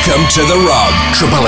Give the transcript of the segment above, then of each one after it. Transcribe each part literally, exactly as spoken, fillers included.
Welcome to the Rug. Triple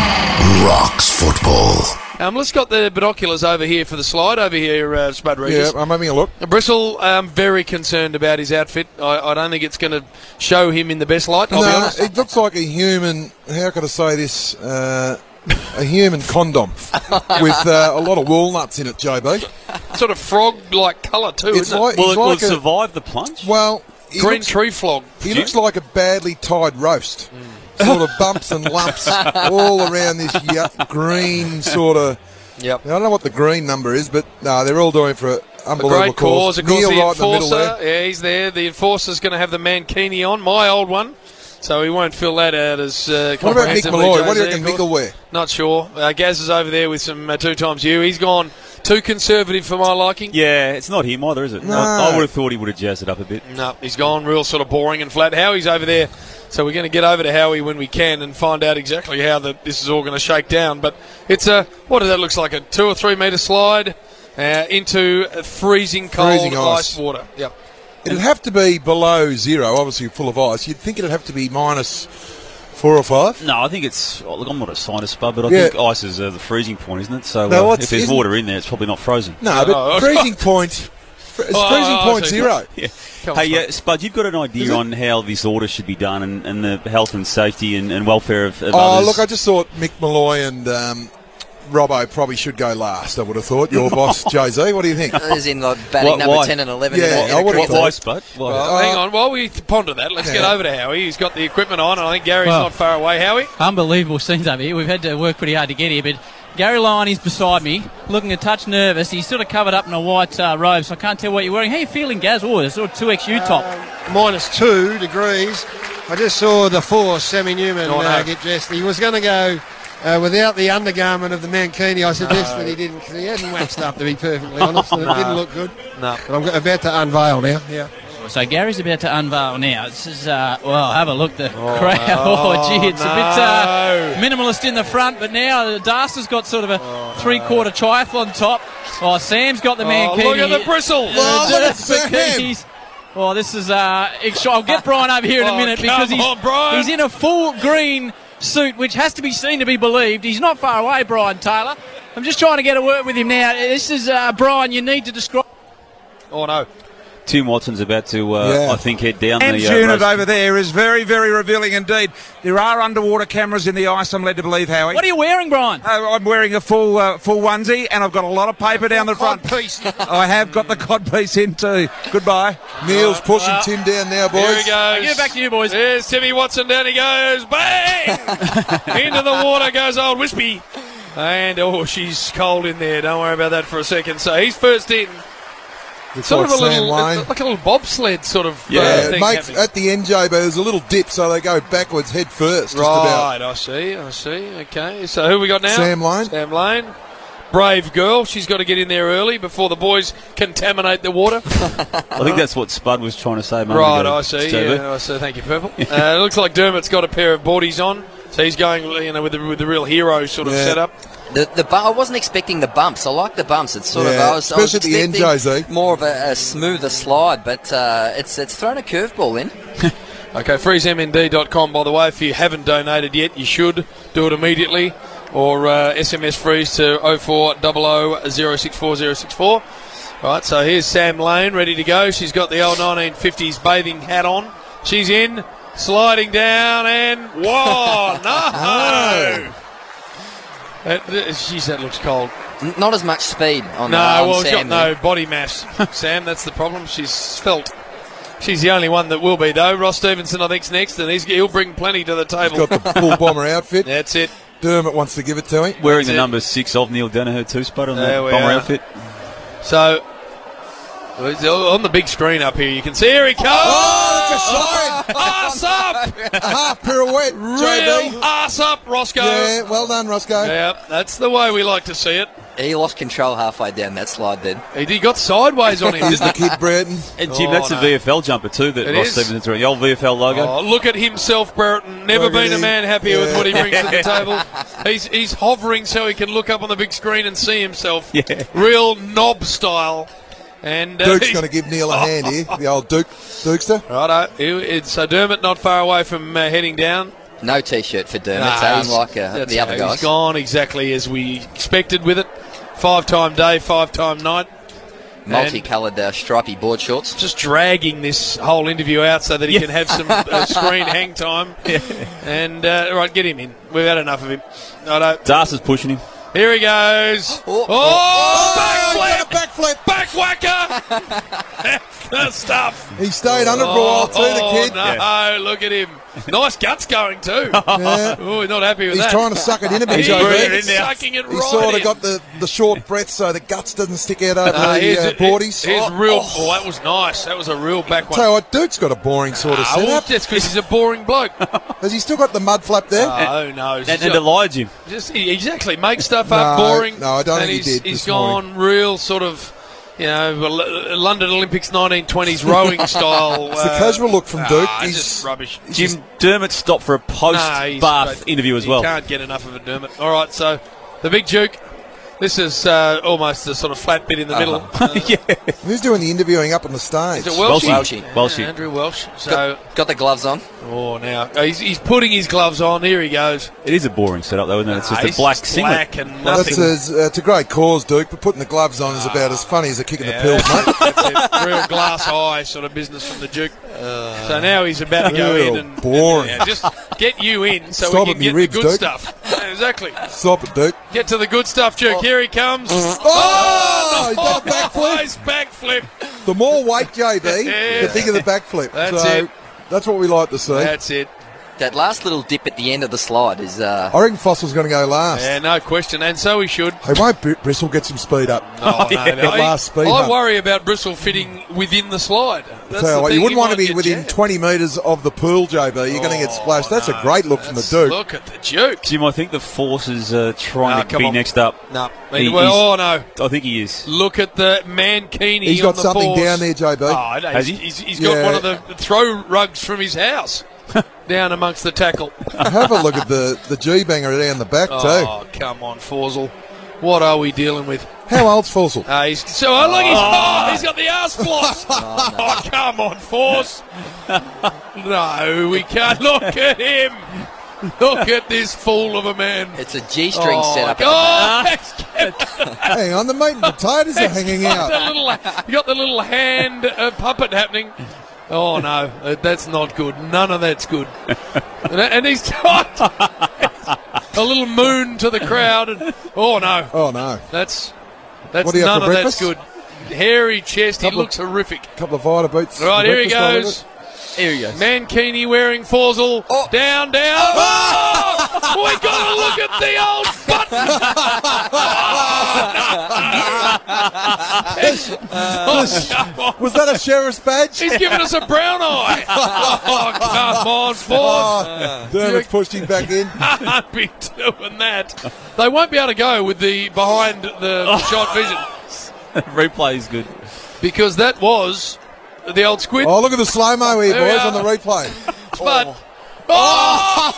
M rocks football. Um, let's got the binoculars over here for the slide over here, uh, Spud Regis. Yeah, I'm having a look. Bristol, um, very concerned about his outfit. I, I don't think it's going to show him in the best light, I'll be No, honest. it looks like a human, how could I say this, uh, a human condom with uh, a lot of walnuts in it, J B. Sort of frog-like colour too, It's isn't like, it? Will he's it, will like it a, survive the plunge? well, he Green looks, tree flog. he looks like a badly tied roast. Sort of bumps and lumps all around this yuck, green sort of... Yep. I don't know what the green number is, but no, they're all doing for an A unbelievable great cause. Of course, Neil the right in the middle enforcer, there. yeah, he's there. The enforcer's going to have the Mankini on, my old one. So he won't fill that out as uh, What about Nick comprehensively, Malloy? What do you Jose, reckon of Nick will course. wear? Not sure. Uh, Gaz is over there with some uh, two times you. He's gone too conservative for my liking. Yeah, it's not him either, is it? No. I, I would have thought he would have jazzed it up a bit. No, he's gone real sort of boring and flat. Howie's over there. So we're going to get over to Howie when we can and find out exactly how the, this is all going to shake down. But it's a, what does that look like, a two or three metre slide uh, into freezing cold Freezing ice. ice water. Yep. It'd have to be below zero, obviously full of ice. You'd think it'd have to be minus four or five. No, I think it's. Oh, look, I'm not a scientist, Bud, but I Yeah. think ice is uh, the freezing point, isn't it? So No, uh, it's- if there's isn't- water in there, it's probably not frozen. No, but Oh, freezing point, fr- it's Oh, freezing oh, point so- zero. Yeah. Come on, Hey, uh, Spud, you've got an Is idea it? on how this order should be done and, and the health and safety and, and welfare of, of Oh, others. look, I just thought Mick Malloy and um, Robbo probably should go last, I would have thought. Your boss, Jay-Z, what do you think? As in like batting Why- number why? ten and eleven. Yeah, in a, I in a would've cricket Why, why, league. Spud? Why? Well, Uh, hang on. While we ponder that, let's get yeah. over to Howie. He's got the equipment on, and I think Gary's Well- not far away. Howie? Unbelievable scenes over here. We've had to work pretty hard to get here, but Gary Lyon is beside me, looking a touch nervous. He's sort of covered up in a white uh, robe, so I can't tell what you're wearing. How are you feeling, Gaz? Oh, it's sort of two X U top. minus two degrees. I just saw the force, Sammy Newman, Oh, no. uh, get dressed. He was going to go uh, without the undergarment of the Mankini. I suggested he didn't, because he hadn't waxed up, to be perfectly honest, and it didn't look good. No. But I'm about to unveil now. Yeah. So Gary's about to unveil now. This is, uh, well, have a look. The Oh, crowd. Oh, gee, it's no. a bit uh, minimalist in the front, but now the Darster's got sort of a Oh, three-quarter triathlon top. Oh, Sam's got the Oh, Mankini. look at the bristles. Oh, look at Dirk Sam. bikinis. Well, this is. Uh, ex- I'll get Brian over here in a Oh, minute come because he's on, Brian. he's in a full green suit, which has to be seen to be believed. He's not far away, Brian Taylor. I'm just trying to get a word with him now. This is uh, Brian. You need to describe. Oh, no. Tim Watson's about to, uh, Yeah. I think, head down And the uh, unit race. over there is very, very revealing indeed. There are underwater cameras in the ice, I'm led to believe, Howie. What are you wearing, Brian? Uh, I'm wearing a full uh, full onesie, and I've got a lot of paper down the front. Piece. I have got the cod piece in too. Goodbye. Neil's pushing Uh, Tim down now, Here boys. he goes. Give it back to you, boys. There's Timmy Watson. Down he goes. Bang! Into the water goes old Wispy. And, oh, she's cold in there. Don't worry about that for a second. So he's first in. Looks Sort like of a Sam little, Lane. it's like a little bobsled sort of Yeah. uh, Yeah, thing mate, happening. at the end, J B, there's a little dip, so they go backwards head first, just about. Right, I see, I see. Okay, so who we got now? Sam Lane. Sam Lane. Brave girl. She's got to get in there early before the boys contaminate the water. I think that's what Spud was trying to say. a moment Right, ago, I see. J B. Yeah, I see. Thank you, Purple. uh, it looks like Dermot's got a pair of boardies on, so he's going, you know, with the, with the real hero sort of Yeah. setup. The, the bu- I wasn't expecting the bumps. I like the bumps. It's sort of Yeah, I was, I was especially at the end, expecting Jay-Z. more of a, a smoother slide, but uh, it's it's thrown a curveball in. Okay, freeze m n d dot com, by the way. If you haven't donated yet, you should do it immediately. Or uh, S M S freeze to oh four hundred oh six four oh six four. All right, so here's Sam Lane ready to go. She's got the old nineteen fifties bathing hat on. She's in, sliding down, and whoa, no! That, that, geez, that looks cold. N- Not as much speed on No, uh, on well, she's got Sam no there. body mass, Sam. That's the problem. She's svelte. She's the only one that will be, though. Ross Stevenson, I think, is next, and he's, he'll bring plenty to the table. Got the full bomber outfit. That's it. Dermot wants to give it to him. Wearing That's the it. number six of Neil Danaher too, Spud, on There the we bomber are. outfit. So, on the big screen up here, you can see here he comes. Oh, that's a slide. Ass up! A half pirouette, J Real B. ass up, Roscoe. Yeah, well done, Roscoe. Yeah, that's the way we like to see it. He lost control halfway down that slide then. He, he got sideways on him. Here's the kid, Brereton. And Jim, Oh, that's no. a V F L jumper too that It Ross is. Stevenson's wearing. The old V F L logo. Oh, look at himself, Brereton. Never Look at been a him. man happier with Yeah. what he brings to the table. He's he's hovering so he can look up on the big screen and see himself. Yeah. Real knob style. And uh, Duke's he's- going to give Neil a hand here. The old Duke, Dukester. Righto. He- it's- So Dermot not far away from uh, heading down. No T-shirt for Dermot, Nah, so he's- unlike uh, that's the other it. guys. He's gone exactly as we expected with it. Five-time day, five-time night. Multicoloured uh, stripy board shorts. Just dragging this whole interview out so that he Yeah. can have some uh, screen hang time. Yeah. And, uh, right, get him in. We've had enough of him. Righto. Das is pushing him. Here he goes. Oh, Oh, Oh, backflip! back flip. Back whacker! That's the stuff. He stayed under for a while too, the kid. Oh, no, look at him. Nice guts going too. Yeah. Oh, he's not happy with He's that. trying to suck it in a bit, He's J B. sucking it He right sort in. of got the, the short breath so the guts doesn't stick out over Uh, the here's, uh, boardies. here's Oh, real. oh. Oh, that was nice. That was a real back one. Tell you what, Duke's got a boring sort of Ah, well, setup. that's because he's a boring bloke. Has he still got the mud flap there? Oh, no. And, and Elijah. Just he, exactly make stuff up, No, boring. no, I don't and think he he's, did He's this gone real sort of, you know, L- London Olympics nineteen twenties rowing style. It's the casual look from Duke. Ah, He's- just rubbish. Jim Dermot stopped for a Nah, he's- post-bath but interview as he well. Can't get enough of it, Dermot. All right, so the big Duke. This is uh, almost the sort of flat bit in the middle. Uh, yeah. Who's doing the interviewing up on the stage? Is it Welsh? Welshie. Welshie. Yeah, Andrew Welsh. So, Got, got the gloves on. oh, now oh, he's, he's putting his gloves on. Here he goes. It is a boring setup, though, isn't it? It's Nah, just he's a black just singlet. black and That's nothing. a, uh, it's a great cause, Duke, but putting the gloves on is about as funny as a kick in Yeah, the pills, mate. that's it. Real glass eye sort of business from the Duke. So now he's about to go Real in and boring. and, yeah, just get you in so Stop we it, can me get ribs, the good Duke. stuff. Yeah, exactly. Stop it, Duke. Get to the good stuff, Duke. Here he comes. Oh, he done a backflip. Nice backflip. The more weight, J B, Yeah. the bigger the backflip. That's so it. That's what we like to see. That's it. That last little dip at the end of the slide is. Uh, I reckon Fossil's going to go last. Yeah, no question. And so he should. Hey, won't Br- Bristle get some speed up? Oh, no, no. That last speed I hump. worry about Bristol fitting within the slide. That's Tell you the what, thing, you wouldn't he want to might be get within jammed. twenty metres of the pool, J B. You're going to get splashed. That's no, a great look from the that's- Duke. Look at the Duke. Jim, I think the Force is uh, trying No, to come be on. next up. No. He- well, oh, he's- no. I think he is. Look at the Mankini He's on got the something force. down there, J B. Oh, no, Has he's, he? he's, he's got Yeah. one of the throw rugs from his house down amongst the tackle. Have a look at the, the G-banger down the back, too. Oh, come on, Forsell. What are we dealing with? How old's Fossil? Uh, he's, so, oh, look, he's, oh, he's got the arse floss. oh, come on, Force. No, we can't. Look at him. Look at this fool of a man. it's a G-string Oh, setup. oh, At Hang on, the meat and potatoes are hanging got the out. little, you got the little hand uh, puppet happening. Oh no, uh, that's not good. None of that's good. and, and he's got a little moon to the crowd. And, oh no, Oh, no. that's that's What do you have none for of that's breakfast? good. Hairy chest. He Couple of- looks horrific. couple of Vita boots. Right, here he breakfast while goes. Here he goes. Mankini wearing Forsell. Oh. Down, down. Oh! we got to look at the old button. oh, come on. Was that a sheriff's badge? He's giving us a brown eye. Oh, come on, Force. Oh, Dermot's pushed him back in. Can't be doing that. They won't be able to go with the behind the shot vision Replay is good. because that was the old squid. Oh, look at the slow-mo here, There we boys, are. on the replay. But oh,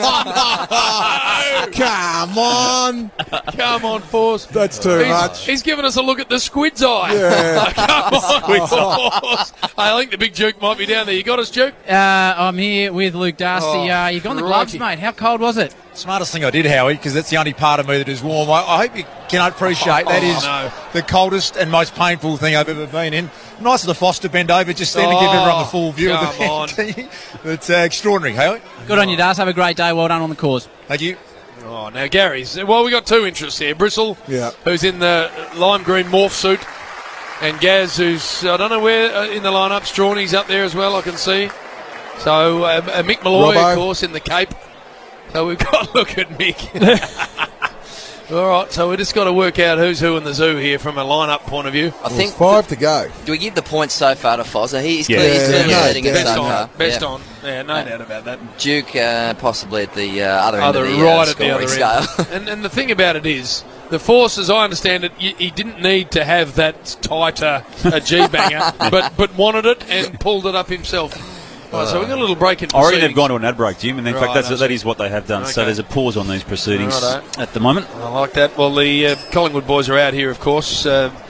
Come on. come on, Force. That's too He's, much. he's giving us a look at the squid's eye. Yeah. Come on, Force. I think the big Duke might be down there. You got us, Duke? Uh, I'm here with Luke Darcy. Oh, uh, you got on the gloves, crikey. mate. How cold was it? Smartest thing I did, Howie, because that's the only part of me that is warm. I, I hope you can appreciate that Oh, is no. the coldest and most painful thing I've ever been in. Nice of the Foster bend over just then to give Oh, everyone the full view of the come on. team. It's uh, extraordinary, Howie. Good on you, Darcy. Have a great day. Well done on the cause. Thank you. Oh, now Gary's. Well, we got two interests here. Bristle, Yeah. who's in the lime green morph suit, and Gaz, who's I don't know where uh, in the lineup. Strawny's up there as well. I can see. So uh, uh, Mick Malloy, Robbo. of course, in the cape. So we've got to look at Mick. All right, so we just got to work out who's who in the zoo here from a lineup point of view. I There's think. five to go. Do we give the points so far to Fozzer? He's Yeah. clearly, he's Yeah, clearly no, leading it yeah. Best so on, far. best Yeah. on. Yeah, no doubt about that. Duke uh, possibly at the uh, other end Other of the right uh, at the other scoring end. scale. and, and the thing about it is, the Force, as I understand it, y- he didn't need to have that tighter a G banger, but but wanted it and pulled it up himself. Right, so we've got a little break in I reckon proceedings. they've gone to an ad break, Jim, and in Right, fact that's, I see. that is what they have done. So Okay. there's a pause on these proceedings Righto. at the moment. I like that. Well, the uh, Collingwood boys are out here, of course. Uh,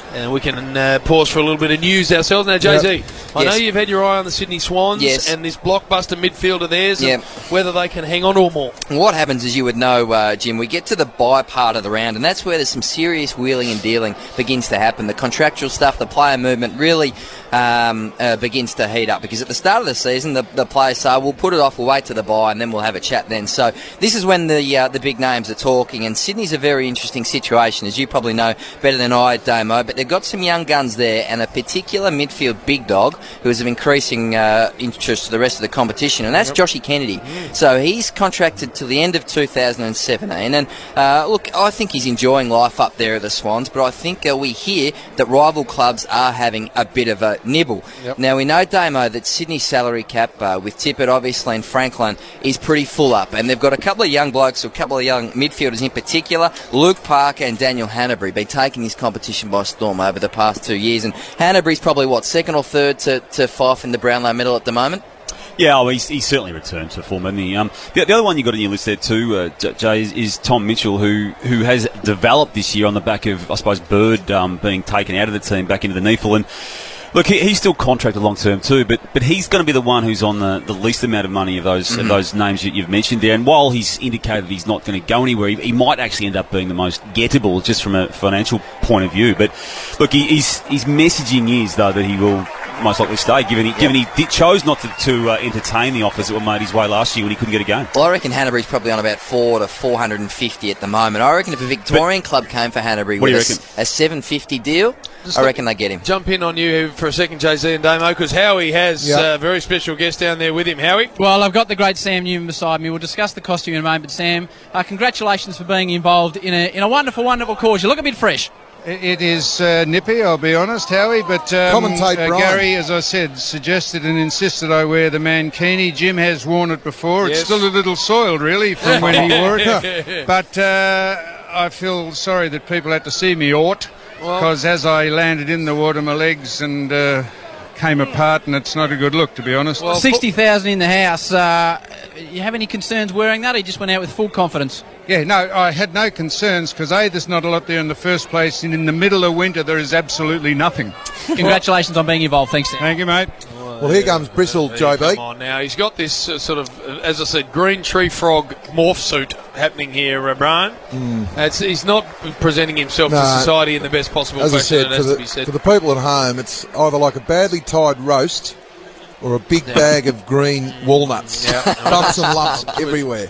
And we can uh, pause for a little bit of news ourselves. Now, Jay-Z, Yep. I know Yes. you've had your eye on the Sydney Swans Yes. and this blockbuster midfield of theirs, Yep. and whether they can hang on or more. What happens, as you would know, uh, Jim, we get to the buy part of the round, and that's where there's some serious wheeling and dealing begins to happen. The contractual stuff, the player movement really um, uh, begins to heat up, because at the start of the season, the, the players say, we'll put it off, we'll wait to the buy, and then we'll have a chat then. So this is when the uh, the big names are talking, and Sydney's a very interesting situation, as you probably know better than I, Damo, but they've got some young guns there, and a particular midfield big dog who is of increasing uh, interest to the rest of the competition, and that's yep. Joshy Kennedy. Mm. So he's contracted to the end of two thousand seventeen, and uh, look, I think he's enjoying life up there at the Swans, but I think uh, we hear that rival clubs are having a bit of a nibble. Yep. Now, we know, Damo, that Sydney's salary cap, uh, with Tippett, obviously, and Franklin, is pretty full up, and they've got a couple of young blokes, or a couple of young midfielders in particular, Luke Parker and Daniel Hanbury, been taking this competition by storm over the past two years, and Hanbury's probably, what, second or third to, to Fife in the Brownlow medal at the moment? Yeah, oh, he's, he's certainly returned to form, hasn't he? Um, the, the other one you got on your list there too, uh, Jay, is, is Tom Mitchell, who who has developed this year on the back of, I suppose, Bird um, being taken out of the team back into the N E F L. And look, he, he's still contracted long term too, but but he's going to be the one who's on the, the least amount of money of those mm-hmm. of those names that you've mentioned there. And while he's indicated he's not going to go anywhere, he, he might actually end up being the most gettable just from a financial point of view. But look, he, his his messaging is though that he will most likely stay, given he, yep. given he did, chose not to, to uh, entertain the offers that were made his way last year when he couldn't get a game. Well, I reckon Hanbury's probably on about four to four hundred and fifty at the moment. I reckon if a Victorian but, club came for Hanbury with a, a seven fifty deal, Just I reckon they get him. Jump in on you for a second, Jay-Z and Damo, because Howie has yep. a very special guest down there with him. Howie? Well, I've got the great Sam Newman beside me. We'll discuss the costume in a moment. But Sam, uh, congratulations for being involved in a in a wonderful, wonderful cause. You look a bit fresh. It is uh, nippy, I'll be honest, Howie, but um, Commentate, uh, Gary, as I said, suggested and insisted I wear the Mankini. Jim has worn it before. Yes. It's still a little soiled, really, from when he wore it. But uh, I feel sorry that people had to see me ought, because well, as I landed in the water, my legs and uh, came apart, and it's not a good look, to be honest. Well, sixty thousand in the house. Uh, you have any concerns wearing that? Or you just went out with full confidence? Yeah, no, I had no concerns, because A, there's not a lot there in the first place, and in the middle of winter there is absolutely nothing. Congratulations on being involved. Thanks, Sam. Thank you, mate. Well, here comes Bristol, J B. Come on now. He's got this uh, sort of, uh, as I said, green tree frog morph suit happening here, uh, Brian. Mm. It's, he's not presenting himself no, to society in the best possible as fashion. I said, it has for the, to be said. for the people at home, it's either like a badly tied roast or a big yeah. bag of green walnuts. Yeah. Bumps and lumps everywhere.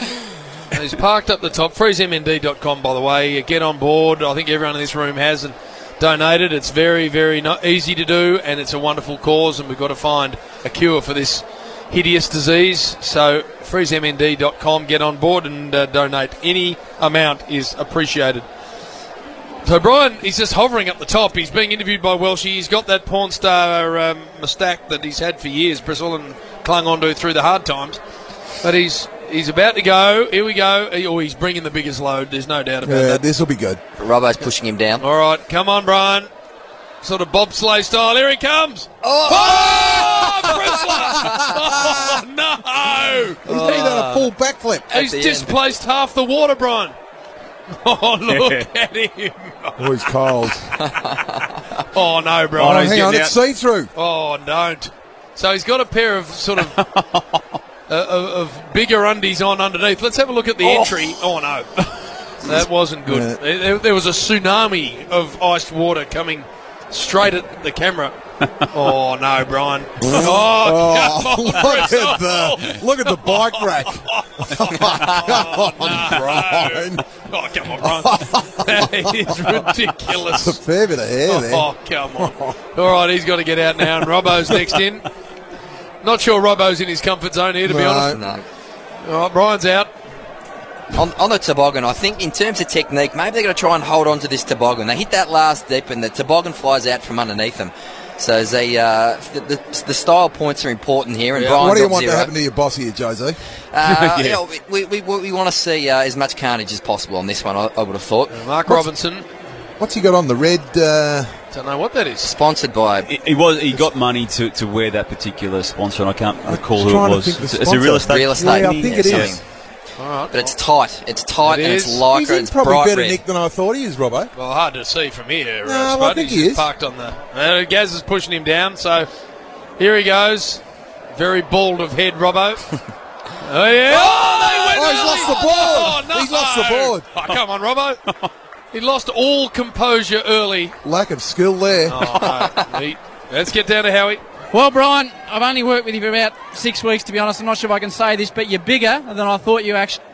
He's parked up the top. freeze M N D dot com, by the way. Get on board. I think everyone in this room has and donated. It's very, very not easy to do, and it's a wonderful cause, and we've got to find a cure for this hideous disease. So freeze M N D dot com, get on board and uh, donate. Any amount is appreciated. So Brian, he's just hovering up the top. He's being interviewed by Welshie. He's got that porn star um, moustache that he's had for years, Bristol, and clung on to through the hard times. But he's he's about to go. Here we go. Oh, he's bringing the biggest load. There's no doubt about yeah, that. This will be good. Robbo's pushing him down. All right, come on, Brian. Sort of bobsleigh style. Here he comes. Oh, oh Bristler! Oh, no! He's oh. done a full backflip. He's displaced end. half the water, Brian. Oh, look at him. Oh, he's cold. Oh, no, Brian. Oh, hang on, it's see-through. Oh, don't. So he's got a pair of sort of uh, of, of bigger undies on underneath. Let's have a look at the oh. entry. Oh, no. That wasn't good. Yeah. There, there was a tsunami of iced water coming straight at the camera. Oh, no, Brian. Oh, oh come on, look, at the, look at the bike rack. Oh, come on, no. Brian. Oh, come on, Brian. That is ridiculous. That's a fair bit of hair oh, there. Oh, come on. All right, he's got to get out now, and Robbo's next in. Not sure Robbo's in his comfort zone here, to no. be honest. No. All right, Brian's out. On, on the toboggan, I think in terms of technique, maybe they're going to try and hold on to this toboggan. They hit that last dip, and the toboggan flies out from underneath them. So they, uh, the, the, the style points are important here. And yeah. Brian what do you want zero. to happen to your boss here, Jose? Uh, yeah. you know, we, we, we, we want to see uh, as much carnage as possible on this one, I, I would have thought. Uh, Mark what's, Robinson. What's he got on the red? Uh... Don't know what that is. Sponsored by. He, he was. He got money to, to wear that particular sponsor, and I can't recall who it was. It's a real estate. Real estate. Yeah, I think it is. All right. But it's tight. It's tight It and is. it's lycra. He's in It's probably bright better red. nick than I thought he is, Robbo. Well, hard to see from here. No, uh, I Spud. think He's he just is. parked on the. Uh, Gaz is pushing him down, so here he goes. Very bald of head, Robbo. Oh, yeah. Oh, they went Oh, he's early. lost the board. Oh, no. He's lost the board. Oh, come on, Robbo. He lost all composure early. Lack of skill there. Oh, no. He- Let's get down to Howie. Well, Brian, I've only worked with you for about six weeks, to be honest. I'm not sure if I can say this, but you're bigger than I thought you actually.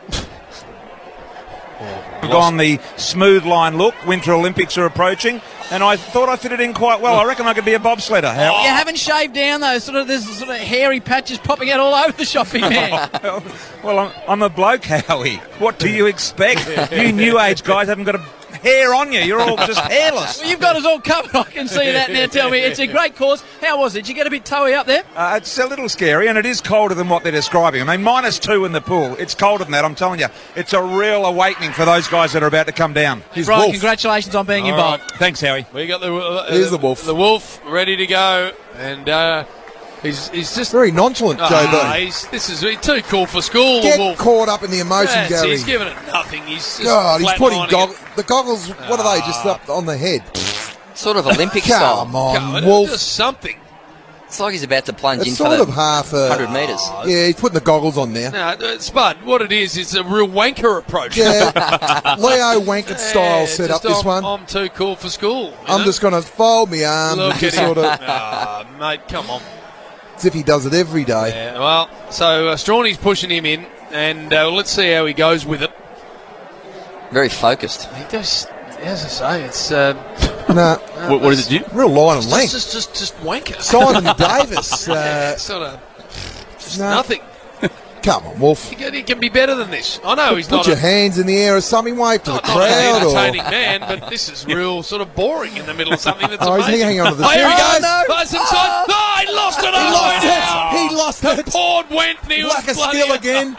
On the smooth line look, Winter Olympics are approaching, and I thought I fitted in quite well. I reckon I could be a bobsledder. How? You haven't shaved down, though. Sort of, there's sort of hairy patches popping out all over the shop, big man. Well, I'm, I'm a bloke, Howie. What do you expect? You new age guys haven't got a hair on you. You're all just hairless. Well, you've got us all covered. I can see that now. Tell me, it's a great course. How was it? Did you get a bit toey up there? Uh, it's a little scary, and it is colder than what they're describing. I mean, minus two in the pool. It's colder than that, I'm telling you. It's a real awakening for those guys that are about to come down. He's Brian, wolf. congratulations on being All involved. right. Thanks, Howie. We got the, uh, Here's the wolf. The wolf ready to go, and uh, he's he's just Very nonchalant, Ah, J B. he's, this is he's too cool for school. Get the wolf. caught up in the emotion, Yes, Gary. he's giving it nothing. He's just God, he's putting flatlining gog- it. the goggles. What are they? Just up on the head. Sort of Olympic style. Come on, Come on, Wolf. just something. It's like he's about to plunge It's in sort for of the half a one hundred metres. Yeah, he's putting the goggles on now. No, uh, Spud, what it is, it's a real wanker approach. Yeah, Leo Wankett style Yeah, set up just this I'm, one. I'm too cool for school. you I'm know? just going to fold my arms Look and just at him. sort of Ah, mate, come on. as if he does it every day. Yeah, well, so uh, Strawny's pushing him in, and uh, let's see how he goes with it. Very focused. He just, as I say, it's uh, Nah, What, what is it, Jim? real line and just, length. just, just, just wanker. Simon Davis. Uh, sort of, just no. nothing. Come on, Wolf. He can, he can be better than this. I know he's Put not your a, hands in the air or something. Wave to the not, not an crowd. Or... entertaining man, but this is real sort of boring in the middle of something that's Oh, he's amazing. hanging on to the Oh, here he steering. goes. Oh, no. Nice inside. No, he lost it. He Oh, lost no. it. He lost The it. board went. And he Lack was of bloody- skill again.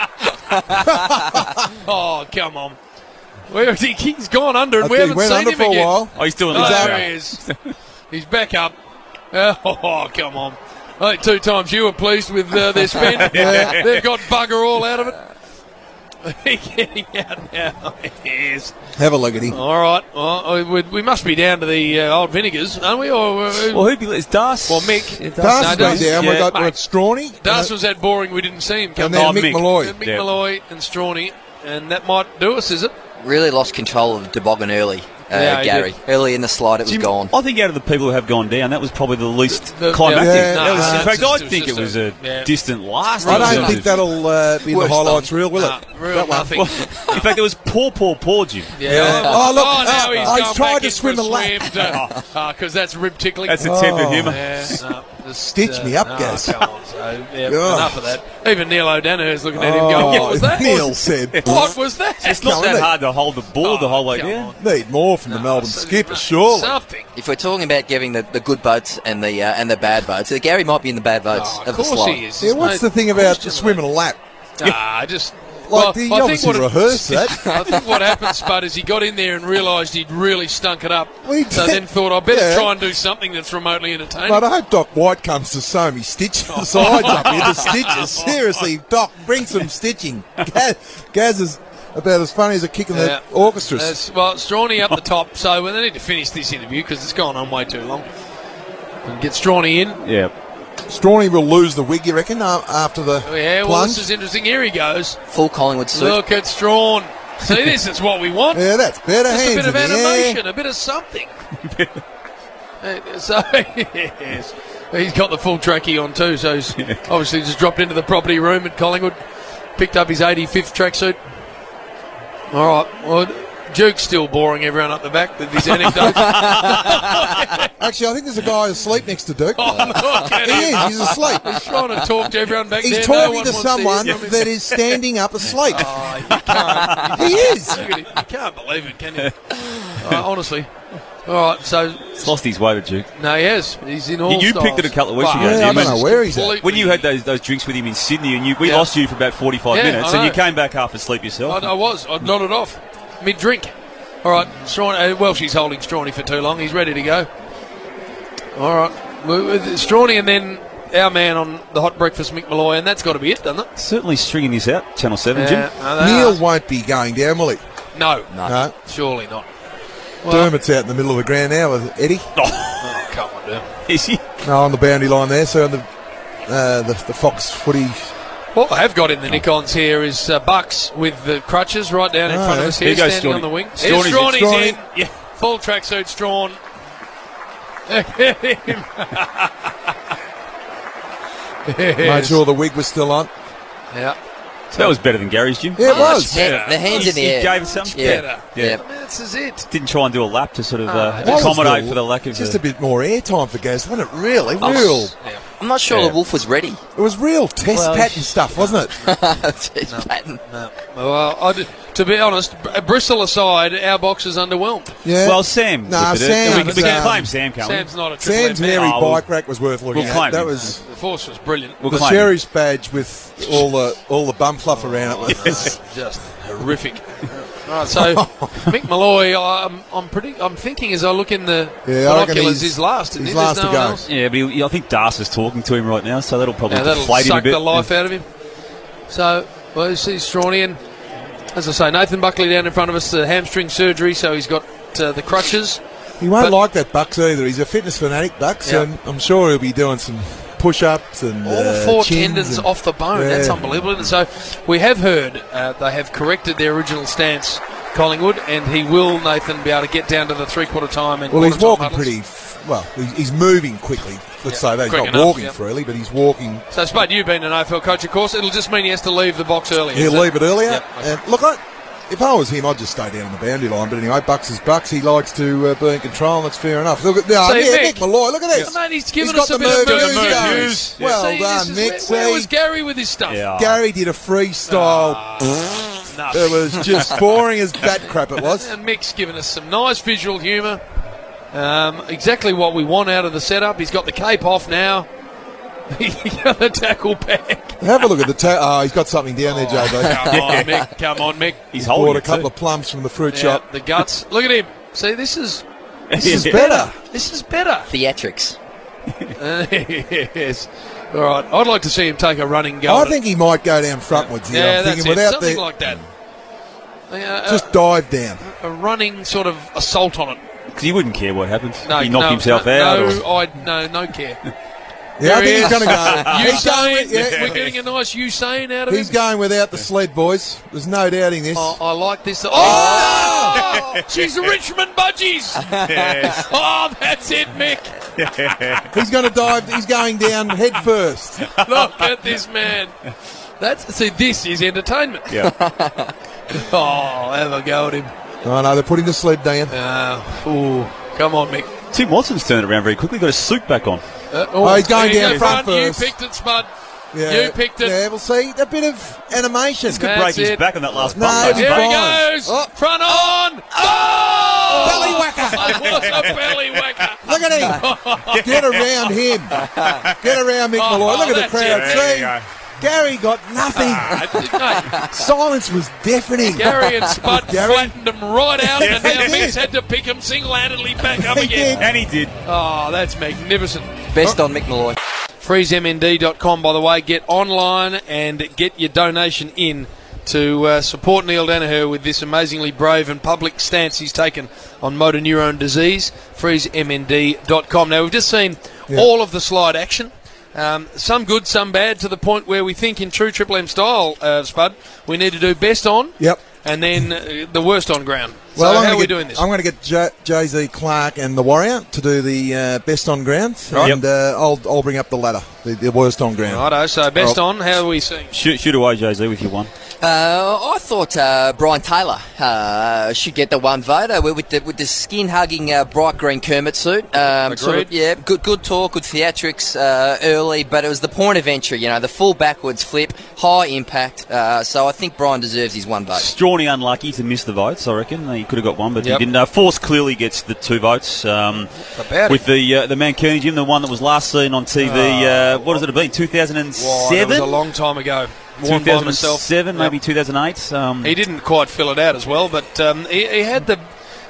Oh, come on. Where is he? He's gone under, and I we think he haven't went seen under him for a again. while. Oh, he's still in Oh, the there zone. he is. He's back up. Oh, come on. I think two times you were pleased with uh, their spend. Yeah. They've got bugger all out of it. Getting out now. Yes. Have a look at him. All right. Well, we, we must be down to the uh, old vinegars, aren't we? Or uh, Well, who'd be it's Das? well, Mick. Yeah, Das No, has Das- been down. yeah. We've got Mate. we're at Strawny. Das was that boring we didn't see him come And then Oh, Mick, Mick. Malloy. Mick Yeah. Malloy and Strawny, and that might do us, is it? Really lost control of the toboggan early, uh, Yeah, he Gary. did. Early in the slide, it was Jim, gone. I think out of the people who have gone down, that was probably the least The- climactic. yeah, That was- no, in it's fact, just- I it was think just it was a- a yeah. distant last. I in don't terms think of- that'll uh, be in the Worst highlights done. reel, will Nah, it? real That one. nothing. Well, in fact, it was poor, poor, poor, Jim. Yeah. Oh, look, Oh, now uh, he's I gone tried back to in swim for a lap. because that's rib tickling. That's a tip of Oh. humour. Yeah, no, just, Stitch me up, no, Gaz. Come on, so, yeah, God. enough of that. Even Neil O'Donnell's looking at him Oh, going, what was that? Neil said, What was that? It's not Come that on, hard to hold the ball the whole way come down. on. need more from the Melbourne So- skipper, surely. Something. If we're talking about giving the, the good boats and the uh, and the bad boats, uh, Gary might be in the bad boats Oh, of, of the course slide. he is. Yeah, There's what's no the thing about question swimming a lap? Ah, just. Like, well, he I think obviously what it- rehearsed that. I think what happened, Spud, is he got in there and realised he'd really stunk it up. Well, he So did. then thought, I better Yeah. try and do something that's remotely entertaining. But I hope Doc White comes to sew me stitch the sides up here, the stitches. Seriously, Doc, bring some stitching. Gaz, Gaz is about as funny as a kick in Yeah. the orchestras. That's, well, Strawny up the top, so well, they need to finish this interview because it's gone on way too long. And get Strawny in. Yeah. Strawny will lose the wig, you reckon, uh, after the Oh, yeah, well, plunge? this is interesting. Here he goes. Full Collingwood suit. Look at Strawn. See, this is what we want. Yeah, that's better. Just a Hands bit of in the air. animation, a bit of something. Uh, so, yes. He's got the full trackie on too, so he's obviously just dropped into the property room at Collingwood, picked up his eighty-fifth tracksuit. All right, well, Duke's still boring everyone up the back with his anecdotes. Actually, I think there's a guy asleep next to Duke. Oh, look at He him. is. He's asleep. He's trying to talk to everyone back He's there. talking no one to wants someone to hear from him. that is standing up asleep. Oh, you can't. He is. Look at him. You can't believe it, can you? Uh, honestly. All right, so He's lost his way to Duke. no, he has. He's in all You, you styles. picked it a couple of weeks But- ago, Yeah, I Jim. don't know where he's at. Completely- When you had those those drinks with him in Sydney, and you, we Yeah. lost you for about forty-five Yeah, minutes, I and you know. came back half asleep yourself. I, I was. I nodded off mid-drink. All right, Strawny, uh, well, she's holding Strawny for too long. He's ready to go. All right, Well, with Strawny, and then our man on the Hot Breakfast, Mick Malloy, and that's got to be it, doesn't it? Certainly stringing this out, Channel seven, Jim. Yeah, no, they Neil are. won't be going down, will he? No, No. No. surely not. Well, Dermot's out in the middle of the ground now with Eddie. oh, come on, Dermot. Is he? No, on the boundary line there. So on the uh, the, the Fox footy. What I have got in the Nick-ons here is uh, Bucks with the crutches right down in Oh, front yeah. of us Here here, goes standing Strawny. on the wing. Strawny's Here's Strawny's Strawny. in. Yeah. Full tracksuit, Strawn. Made sure the wig was still on. Yeah. So that was better than Gary's, Jim. Yeah, it was. Ha- the hands in the He air. gave us some. Yeah. Better. Yeah. This is it. Didn't try and do a lap to sort of uh, Ah, What was accommodate the- for the lack of just the, a bit more airtime for Gaz, wasn't it? Really, Oh, real. Yeah. I'm not sure Yeah. the Wolf was ready. It was real test Well, pattern stuff, wasn't it? Jeez, Patton. No. Well, I d- to be honest, Br- Bristol aside, our box is underwhelmed. Yeah. Well, Sam. Nah, lifted it. Sam We, can- we can was, claim um, Sam, can't we? Sam's not a triple Sam's M man. hairy Oh, we'll- bike rack was worth looking we'll at. claim That him. was The force was brilliant. We'll the claim him. sheriff's badge with all the all the bum fluff around it. Was, Just horrific. Right, so Mick Malloy, I'm, I'm pretty. I'm thinking as I look in the Yeah, I reckon binoculars, he's- he's last. Isn't he's he? There's last no to one go. else. Yeah, but he, I think Das is talking to him right now, so that'll probably Yeah, that'll deflate him a suck bit. the life out of him. So, well, you see Strawny, and as I say, Nathan Buckley down in front of us, the hamstring surgery, so he's got uh, the crutches. he won't But- like that Bucks either. He's a fitness fanatic, Bucks, Yeah. and I'm sure he'll be doing some push-ups and All uh, four chins tendons and- off the bone. Yeah. That's unbelievable. And so we have heard uh, they have corrected their original stance, Collingwood, and he will, Nathan, be able to get down to the three-quarter time and Well, he's quarter-time walking huddles. pretty. F- well, he's, he's moving quickly. Let's Yeah, say that he's quick not enough, walking yeah. freely, but he's walking. So, Spud, you've been an A F L coach, of course. It'll just mean he has to leave the box earlier. He'll is leave it earlier. Yep. And look, I, if I was him, I'd just stay down on the boundary line. But anyway, Bucks is Bucks. He likes to uh, be in control, and that's fair enough. Look at no, See, yeah, Mick- Mick Malloy. Look at this. Mate, he's given got us a the bit of move, moves, moves, yeah. moves. Well See, done, this is- Mick. Where, where See? was Gary with his stuff? Yeah. Gary did a freestyle. Ah, It was just boring as bat crap. It was. And Mick's given us some nice visual humour. Um, exactly what we want out of the setup. He's got the cape off now. He got the tackle back. Have a look at the. Ta- oh, he's got something down there, J B. Come on, Mick. Come on, Mick. He's Bought holding a it couple too. of plums from the fruit Yeah, shop. the guts. Look at him. See, this is This is better. this is better. Theatrics. Uh, yes. All right. I'd like to see him take a running go. I at it. think he might go down frontwards here. Yeah, I'm that's thinking it. without Something the like that. Uh, just dive down. a, a running sort of assault on it. Because he wouldn't care what happened. No, he knocked no, himself no, out. No, or... I no, no care. Yeah, I There he think he's is. going to go. He's going, Usain, with- yeah, we're getting a nice Usain out of he's him. going without the sled, boys. There's no doubting this. Oh, I like this. Oh, she's Richmond Budgies. Oh, that's it, Mick. He's going to dive. He's going down head first. Look at this man. That's see, this is entertainment. Yeah. Oh, have a go at him. Oh no, they're putting the sled down. Uh, ooh, come on, Mick. Tim Watson's turned it around very quickly. Got his suit back on. Uh, Oh, he's going there you down go, front first. You picked it, Spud. Yeah, You picked it. Yeah, we'll see a bit of animation. Could That's break his it. back on that last No, bump. though. he's Here he fine. goes. Oh. Front on. Oh! Belly whacker. It was a belly whacker. Look at him. Get around him. Get around Mick Oh, Malloy. Look at the that's crowd. it. There you See, go. Gary got nothing. Mate, Silence was deafening. Gary and Spud Gary? flattened him right out, and now He did. Mick's had to pick him single-handedly back up He again. did. And he did. Oh, that's magnificent. Best on Mick Malloy. freeze m n d dot com, by the way. Get online and get your donation in to uh, support Neil Danaher with this amazingly brave and public stance he's taken on motor neurone disease. freeze m n d dot com. Now, we've just seen Yeah. all of the slide action. Um, some good, some bad, to the point where we think in true Triple M style, uh, Spud, we need to do best on Yep. and then uh, the worst on ground. So Well, I'm how gonna are we get, doing this? I'm going to get J- Jay-Z Clark and the Warrior to do the uh, best on ground, Right. and uh, I'll I'll bring up the ladder, the, the worst on ground. Righto, so best Well- on, how are we seeing? Shoot, shoot away, Jay-Z, with your one. Uh, I thought uh, Brian Taylor uh, should get the one vote uh, with the with the skin hugging uh, bright green Kermit suit. Um, sort of, Agreed. yeah, good good talk, good theatrics uh, early, but it was the point of entry. You know, the full backwards flip, high impact. Uh, so I think Brian deserves his one vote. Strawny unlucky to miss the votes, I reckon. He could have got one, but Yep. he didn't. Uh, Force clearly gets the two votes. Um, About with the uh, the Mancini Jim, the one that was last seen on T V. uh, what has it been? two thousand Wow, that seven? was a long time ago. Worn by myself. two thousand seven, Yep. maybe two thousand eight. Um, He didn't quite fill it out as well, but um, he, he had the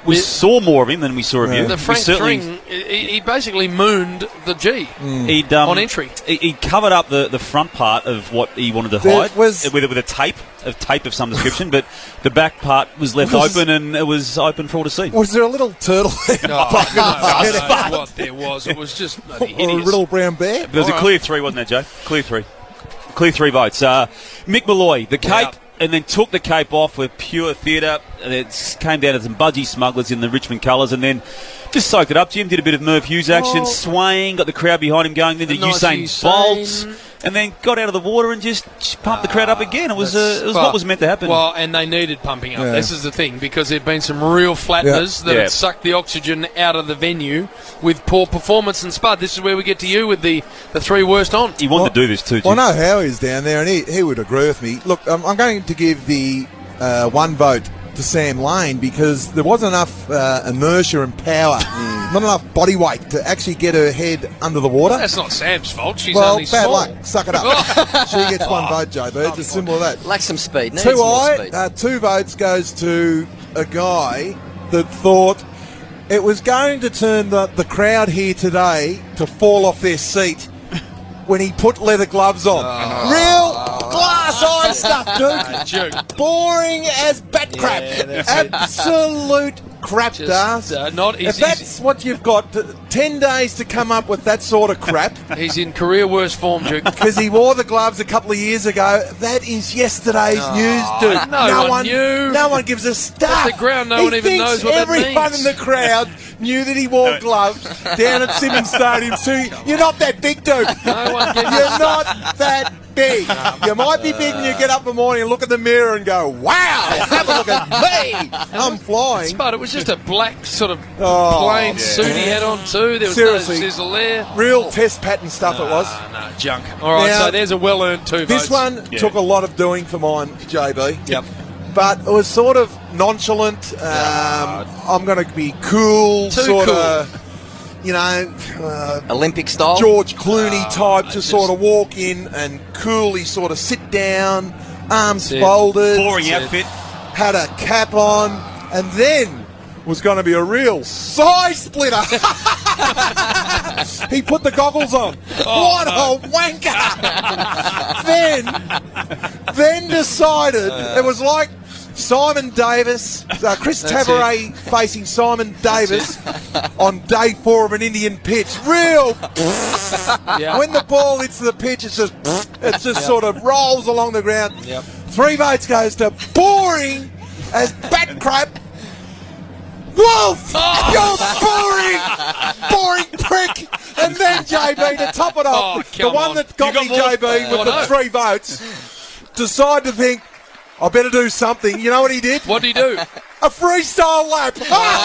we The- saw more of him than we saw of you. The We Frank certainly- String, he, he basically mooned the G He'd, um, on entry. He, he covered up the, the front part of what he wanted to There hide was- with, a- with a tape, a tape of some description, but the back part was left Was- open and it was open for all to see. Was there a little turtle there? No, I don't know what there was. It was just bloody Or a hideous. little brown bear? There was a clear three, wasn't there, Joe? Clear three. Clear three votes. Uh, Mick Malloy, the cape, Yep. and then took the cape off with pure theatre. And it came down to some budgie smugglers in the Richmond colours, and then just soaked it up. Jim did a bit of Merv Hughes action, Oh. swaying, got the crowd behind him going, then the Nice Usain Usain. Bolt, and then got out of the water and just pumped the crowd up again. It was, uh, it was Well, what was meant to happen. Well, and they needed pumping up. Yeah. This is the thing, because there have been some real flatteners Yeah. that Yeah. have sucked the oxygen out of the venue with poor performance and Spud. This is where we get to you with the, the three worst on. he wanted to do this too, Well, Jim. I know Howie's down there, and he, he would agree with me. Look, um, I'm going to give the uh, one vote to Sam Lane because there wasn't enough uh, inertia and power, not enough body weight to actually get her head under the water. That's not Sam's fault. She's well, only bad small. luck. Suck it up. She gets one vote, Joe Bird. It's simple as that. Lacks some speed. Needs Two more I, speed. uh, two votes goes to a guy that thought it was going to turn the, the crowd here today to fall off their seat when he put leather gloves on. Real glass eye stuff, dude. Joke. Boring as bat crap. Absolute crap, Just, Das. uh, not if easy. that's what you've got, t- ten days to come up with that sort of crap. He's in career worst form, Duke. Because he wore the gloves a couple of years ago. That is yesterday's news, dude. no one knew. No one gives a stuff. Off the ground, no He one even thinks knows what that everyone means. in the crowd knew that he wore gloves down at Simmons Stadium. So you're not that big, dude. No one gives a You're not that big. You might be big when you get up in the morning and look in the mirror and go, wow, have a look at me. I'm flying. Spud, it was just a black sort of Oh, plain yeah. suit he had on too. There was Seriously. no sizzle there. Real test pattern stuff it was. No, junk. All right, Now, so there's a well-earned two This votes. one Yeah. took a lot of doing for mine, J B. Yep. But it was sort of nonchalant. Um, I'm going to be cool, Too sort cool. of, you know, uh, Olympic style. George Clooney type, just just- sort of walk in and coolly sort of sit down, arms That's it. folded, Boring That's it. outfit. had a cap on, and then was going to be a real side splitter. He put the goggles on. what a wanker! then, then decided it was like Simon Davis, uh, Chris That's Tavares facing Simon Davis on day four of an Indian pitch. Real. Yeah. When the ball hits the pitch, it's just it just sort of rolls along the ground. Yep. Three votes goes to boring as bat crap. Wolf! Oh. You boring, boring prick! And then J B to top it off, Oh, the come one on. that got You me got J B more- with I the know. three votes, decide to think I better do something. You know what he did? What did he do? A freestyle lap.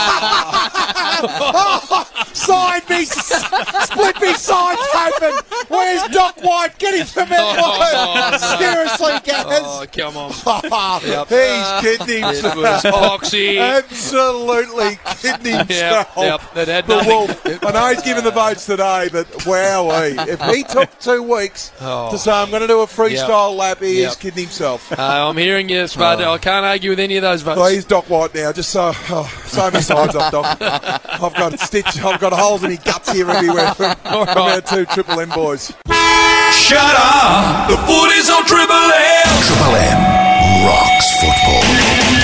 Side me, split me sides open. Where's Doc White? Get him from Edward. Seriously, Gaz. Oh, come on. He's kidding It himself. was Foxy. Absolutely kidding himself. yep, that had the nothing. Wolf. I know he's giving the votes today, but wowee. If he took two weeks Oh. to say, I'm going to do a freestyle lap, he Yep. is kidding himself. Uh, I'm hearing you, Spud. I can't argue with any of those votes. Well, he's Doc White now. Just so, oh, so many sides up, Doc. I've got a stitch. I've got holes in my guts here everywhere from, from our two Triple M boys. Shut up! The foot is on Triple M! Triple M rocks football.